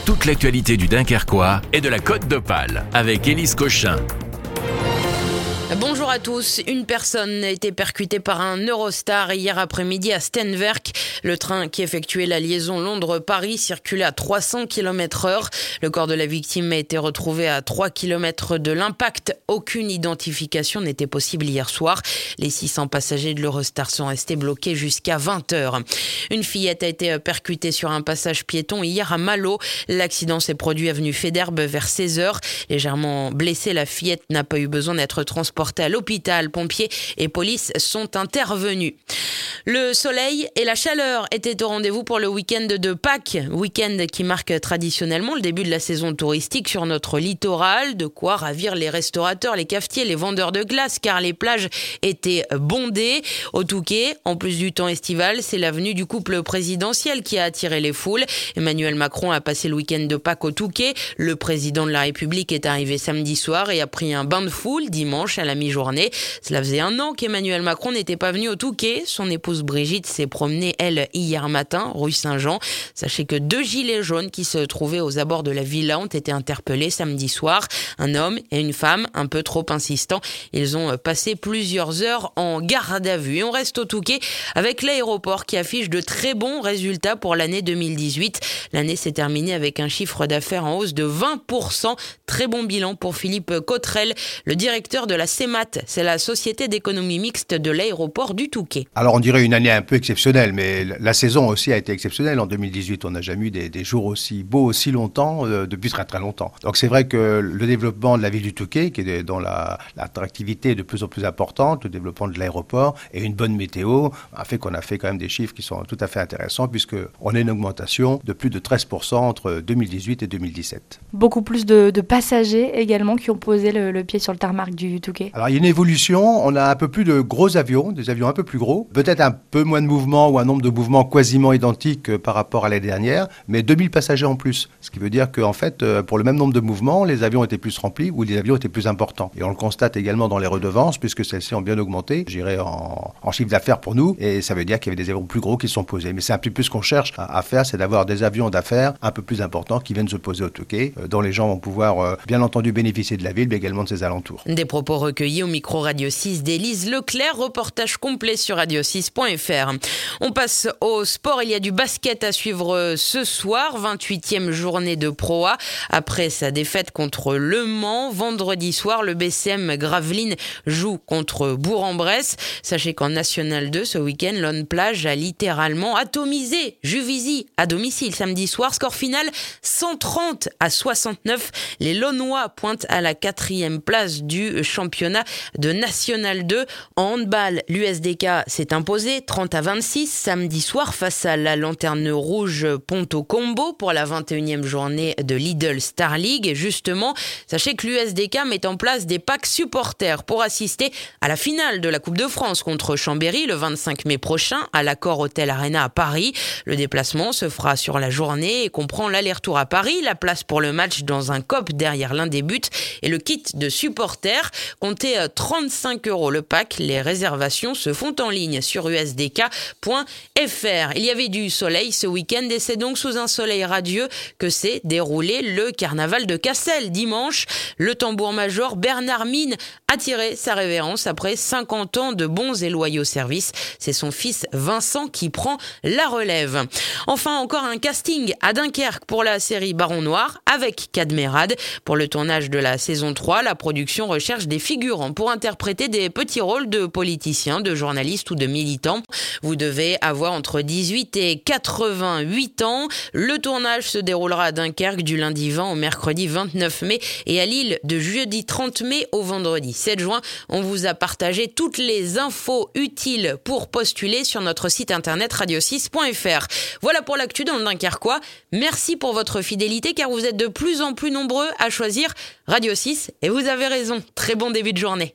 toute l'actualité du Dunkerquois et de la Côte d'Opale avec Élise Cochin. Bonjour à tous. Une personne a été percutée par un Eurostar hier après-midi à Steenwerk. Le train qui effectuait la liaison Londres-Paris circulait à 300 km/h. Le corps de la victime a été retrouvé à 3 km de l'impact. Aucune identification n'était possible hier soir. Les 600 passagers de l'Eurostar sont restés bloqués jusqu'à 20h. Une fillette a été percutée sur un passage piéton hier à Malo. L'accident s'est produit avenue Faidherbe vers 16h. Légèrement blessée, la fillette n'a pas eu besoin d'être transportée à l'hôpital. Pompiers et police sont intervenus. Le soleil et la chaleur étaient au rendez-vous pour le week-end de Pâques. Week-end qui marque traditionnellement le début de la saison touristique sur notre littoral. De quoi ravir les restaurateurs, les cafetiers, les vendeurs de glace, car les plages étaient bondées. Au Touquet, en plus du temps estival, c'est la venue du couple présidentiel qui a attiré les foules. Emmanuel Macron a passé le week-end de Pâques au Touquet. Le président de la République est arrivé samedi soir et a pris un bain de foule dimanche à la mi-journée. Cela faisait 1 an qu'Emmanuel Macron n'était pas venu au Touquet. Son épouse Brigitte s'est promenée, elle, hier matin, rue Saint-Jean. Sachez que 2 gilets jaunes qui se trouvaient aux abords de la villa ont été interpellés samedi soir. Un homme et une femme, un peu trop insistants. Ils ont passé plusieurs heures en garde à vue. Et on reste au Touquet avec l'aéroport qui affiche de très bons résultats pour l'année 2018. L'année s'est terminée avec un chiffre d'affaires en hausse de 20%. Très bon bilan pour Philippe Cottrell, le directeur de la CEMAT. C'est la Société d'économie mixte de l'aéroport du Touquet. Alors on dirait une année un peu exceptionnelle, mais la saison aussi a été exceptionnelle. En 2018, on n'a jamais eu des jours aussi beaux aussi longtemps, depuis très très longtemps. Donc c'est vrai que le développement de la ville du Touquet, qui est dans l'attractivité de plus en plus importante, le développement de l'aéroport et une bonne météo, a fait qu'on a fait quand même des chiffres qui sont tout à fait intéressants, puisqu'on a une augmentation de plus de 13% entre 2018 et 2017. Beaucoup plus de passagers également qui ont posé le pied sur le tarmac du Touquet. Alors il y a une évolution, on a un peu plus de gros avions, des avions un peu plus gros, peut-être un peu moins de mouvements ou un nombre de mouvements quasiment identique par rapport à l'année dernière, mais 2000 passagers en plus. Ce qui veut dire qu'en fait, pour le même nombre de mouvements, les avions étaient plus remplis ou les avions étaient plus importants. Et on le constate également dans les redevances, puisque celles-ci ont bien augmenté, j'irais en chiffre d'affaires pour nous, et ça veut dire qu'il y avait des avions plus gros qui se sont posés. Mais c'est un petit peu ce qu'on cherche à faire, c'est d'avoir des avions d'affaires un peu plus importants qui viennent se poser au Touquet, dont les gens vont pouvoir bien entendu bénéficier de la ville, mais également de ses alentours. Des propos recueillis au micro Radio 6 d'Élise Leclerc, reportage complet sur radio6.fr. On passe au sport, il y a du basket à suivre ce soir, 28e journée de Pro A. Après sa défaite contre Le Mans, vendredi soir, le BCM Gravelines joue contre Bourg-en-Bresse. Sachez qu'en National 2, ce week-end, Lone Plage a littéralement atomisé Juvisy à domicile samedi soir. Score final 130-69. Les Launois pointent à la 4e place du championnat de National 2. En handball, l'USDK s'est imposé 30-26 samedi soir face à la Lanterne Rouge Ponto Combo pour la 21e journée de Lidl Star League. Et justement, sachez que l'USDK met en place des packs supporters pour assister à la finale de la Coupe de France contre Chambéry le 25 mai prochain à l'Accor Hotel Arena à Paris. Le déplacement se fera sur la journée et comprend l'aller-retour à Paris, la place pour le match dans un COP derrière l'un des buts et le kit de supporters. Comptez 35 € le pack. Les réservations se font en ligne sur usdk.fr. Il y avait du soleil ce week-end et c'est donc sous un soleil radieux que s'est déroulé le carnaval de Cassel dimanche. Le tambour-major Bernard Mine a tiré sa révérence après 50 ans de bons et loyaux services. C'est son fils Vincent qui prend la relève. Enfin, encore un casting à Dunkerque pour la série Baron Noir avec Cadmerade. Pour le tournage de la saison 3, la production recherche des figurants pour interpréter des petits rôles de politiciens, de journalistes ou de militants. Vous devez avoir entre 18 et 88 ans. Le tournage se déroulera à Dunkerque du lundi 20 au mercredi 29 mai et à Lille de jeudi 30 mai au vendredi 7 juin. On vous a partagé toutes les infos utiles pour postuler sur notre site internet radio6.fr. Voilà pour l'actu dans le Dunkerquois. Merci pour votre fidélité car vous êtes de plus en plus nombreux à choisir Radio 6 et vous avez raison. Très bon début de journée.